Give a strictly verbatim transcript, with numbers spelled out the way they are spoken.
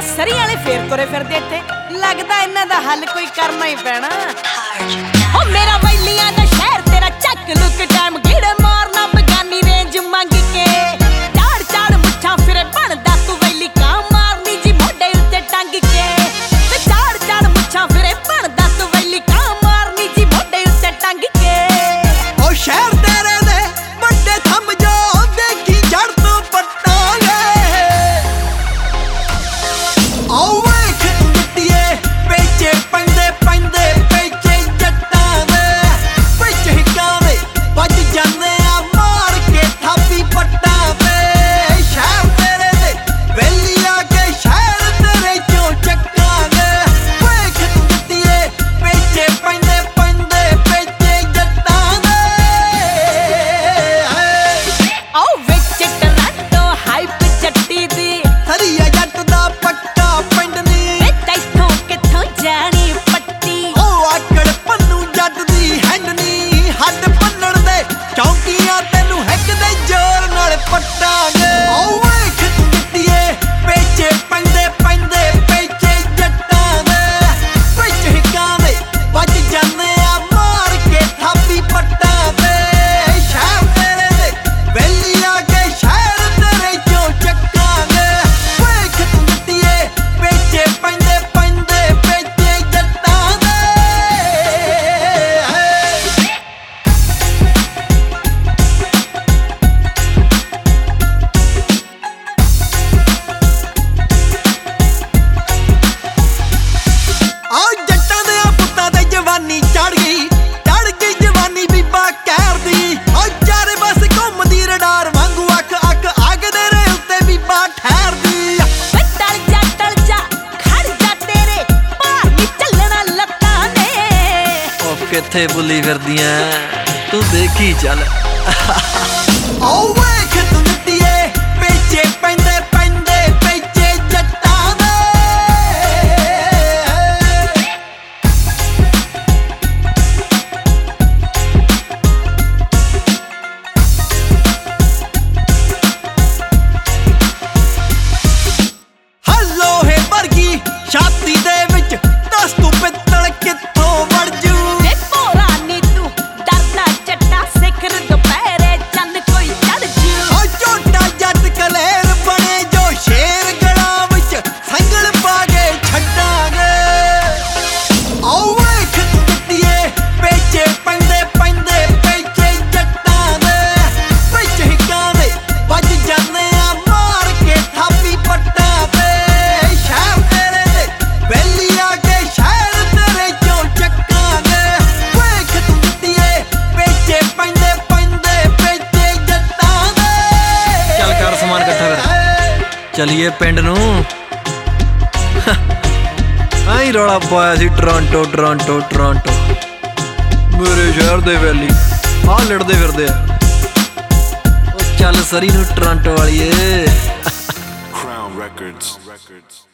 सरी वाले फेर तुरे फिरदे इत्थे लगदा इन्हां दा हल कोई करना ही पैना। ओ मेरा वैलियां दा शहर तेरा चक लुक टाइम गिड़ मारना बगानी रेंज मंग के चाड़ चाड़ मुच्छां फिरे बनदा तू वैली कां मारनी जी मोढे उत्ते टंग के ते चाड़ चाड़ मुच्छां फिरे बनदा तू वैली कां मारनी जी मोढे उत्ते टंग के। ओ शहर तेरे दे बड़े थम जो देखी जड़ तो पट्टांगे ओ वेख जुट्टिए पेचे पैंदे पैंदे पेचे जट्टां दे विच हिक्कां दे वज जाने आ मार के थापी पट्टां ते शहर तेरे दे वेलिया के शहर तेरे चों चक्कांगे वेख जुट्टिए पेचे पैंदे पैंदे पेचे जट्टां दे ओ विच टरांटो हाइप जट्टी दी हरिया जट दा पक्का पिंड नी वे तैथों कित्थों जानी पट्टी ओ आकड़ पन्नू जट दी हैंड नी हੱਡ ਭੰਨਣ ਦੇ ਚੌਂਕੀਆਂ ਤੈਨੂੰ ਹੈਕ ਦੇ ਜ਼ੋਰ ਨਾਲ ਪੱਟਾਂਗੇ ਓ ਵੇਖ ਜੱਟੀਏ ਪੇਚੇ ਪੈਂਦੇ ਪੈਂਦੇ ਪੇਚੇ ਜੱਟਾਂ ਦੇ ਵਿੱਚ ਹਿੱਕਾਂ ਦੇ ਵੱਜ ਜਾਂਦੇ ਆ ਮਾਰ ਕੇ ਥਾਪੀ ਪੱਟਾਂ ਤੇ ਸ਼ਹਿਰ ਤੇਰੇ ਦੇ ਵੈਲੀਆਂ ਕੇ ਸ਼ਹਿਰ ਤੇਰੇ ਚੋਂ ਚੱਕਾਂਗੇ ਵੇਖ ਜੱਟੀਏ ਪੇਚੇ ਪੈਂਦੇ ਪੈਂਦੇ ਪੇਚੇ ਜੱਟਾਂ ਦੇ ਆ ਜੱਟਾਂ ਦੇ ਪੁੱਤਾਂ ਤੇ ਜਵਾਨੀ ਚੜ ਗਈ ਚੜ ਗਈ ਜਵਾਨੀ ਬੀਬਾ ਕਹਿਰ ਦੀ ਓ ਚਾਰੇ ਬਸ ਘੁੰਮਦੀ ਰਡਾਰ ਵਾਂਗੂ ਅੱਖ ਅੱਖ ਅੱਗ ਦੇ ਰੇ ਉੱਤੇ ਬੀਬਾ ਠਹਿਰਦੀ ਵੇ ਟਲ ਜਾ ਟਲ ਜਾ ਖੜ ਜਾ ਤੇਰੇ ਭਾਰ ਨੀ ਚੱਲਣਾ ਲੱਤਾਂ ਨੇ। ਉਹ ਕਿੱਥੇ ਬੁੱਲੀ ਫਿਰਦੀਆਂ ਤੂੰ ਦੇਖੀ ਚੱਲ। ਓ ਵੇਖ ਤੂੰ ਜੱਟੀਏ ਪੇਚੇ ਪੈਂਦੇ ਪੈਂਦੇ ਪੇਚੇ ਜੱਟਾਂ ਦੇ ਹਲੋਹੇ ਵਰਗੀ ਛਾਤੀ ਦੇ ਵਿੱਚ ਦੱਸ ਤੂੰ ਪਿੱਤਲ ਕਿੱਥੋਂ ਵੜ ਜੂ ਵੇ ਭੋਰਾ ਨੀ ਤੂੰ ਡਰਦਾ ਚੱਟਾ ਸਿਖਰ ਦੁਪਹਿਰੇ ਚੰਨ ਕੋਈ ਚੜ ਜੂ ਓ ਝੋਟਾ ਜੱਟ ਕਲੇਰ ਬਣੇ ਜੋ ਸ਼ੇਰ ਗਲਾਂ ਵਿੱਚ ਸੰਗਲ ਪਾ ਕੇ ਛੱਡਾਂਗੇ ਓ ਵੇਖ ਜੱਟੀਏ ਪੇਚੇ ਪੈਂਦੇ ਪੈਂਦੇ ਪੇਚੇ ਜੱਟਾਂ ਦੇ ਵਿੱਚ ਹਿੱਕਾਂ ਦੇ ਵੱਜ ਜਾਂਦੇ ਆ ਮਾਰ ਕੇ ਥਾਪੀ ਪੱਟਾਂ ਤੇ ਸ਼ਹਿਰ ਤੇਰੇ ਦੇ ਵੈਲੀਆਂ ਕੇ ਸ਼ਹਿਰ ਤੇਰੇ ਚੋਂ ਚੱਕਾਂਗੇ ਵੇਖ ਜੱਟੀਏ ਪੇਚੇ ਪੈਂਦੇ ਪੈਂਦੇ ਪੇਚੇ ਜੱਟਾਂ ਦੇ ਚੱਲ ਕਰ ਸਮਾਨ ਇਕੱਠਾ ਕਰ ਚਲੀਏ ਪਿੰਡ ਨੂੰ। ਆਈ ਰੌਲਾ ਪਾਇਆ ਸੀ ਟੋਰਾਂਟੋ ਟੋਰਾਂਟੋ ਟੋਰਾਂਟੋ ਮੇਰੇ ਸ਼ਹਿਰ ਦੇ ਵੈਲੀ ਆਹ ਲੜਦੇ ਫਿਰਦੇ ਆ। ਉਹ ਚੱਲ ਸਰੀ ਨੂੰ ਟੋਰਾਂਟੋ ਵਾਲੀਏ। Crown Records. Records.